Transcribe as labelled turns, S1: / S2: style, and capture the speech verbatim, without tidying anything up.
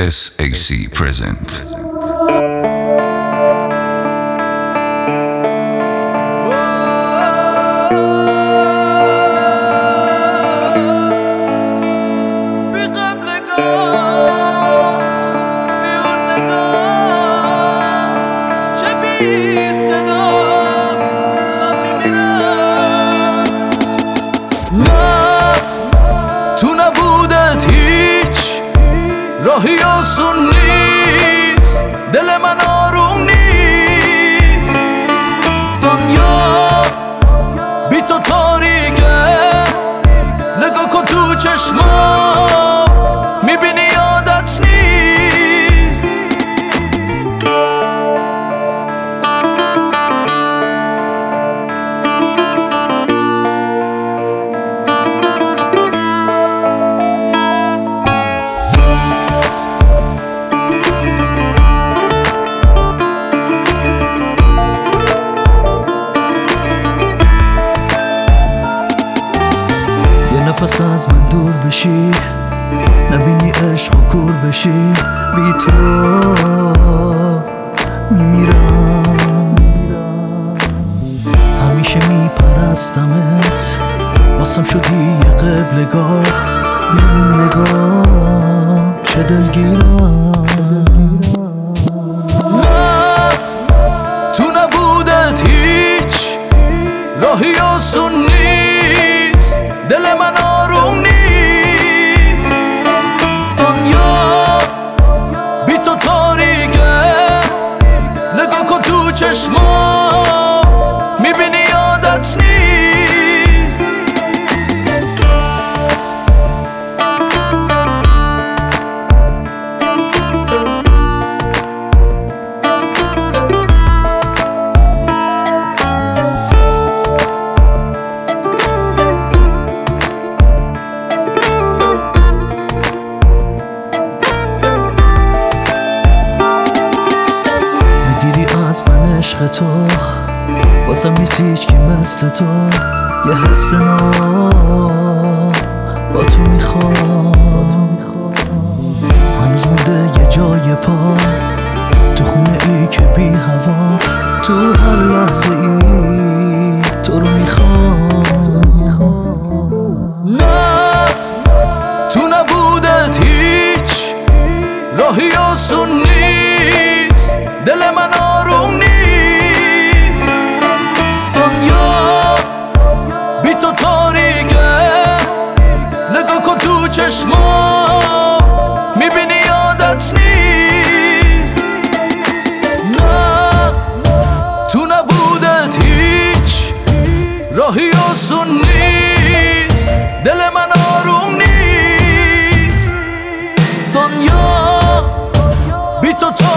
S1: S A C present.
S2: تو نبودت هیچ راهی آسون نیست، دل من آروم نیست. دنیا بی تو تاریکه، نگاه کن تو چشمام میبینی یادت نیست. نفس از من دور بشی، نبینی عشق و کور بشی. بی تو میمیرم، همیشه میپرستمت، واسم شدی یه قبلگاه. بیرون نگاه چه دلگیرم. من تو نبودت هیچ راهی آسون نیست، دل من آروم نیست. دنیا بی تو تاریکه، نگاه کن تو چشمام میبینی یادت نیست. از من عشق تو، واسم نیست هیچ کی مثل تو. یه حس ناب با تو میخوام، هنوز مونده یه جای پا تو خونه ای که بی هوا. تو هر لحظه ای تو رو میخوام. نه تو نبودت هیچ راهی آسون نیست، دل من آروم نیست. دنیا بی تو تاریکه، نگاه کن تو چشمام میبینی یادت نیست. نه تو نبودت هیچ راهی آسون نیست، دل من آروم نیست. دنیا بی تو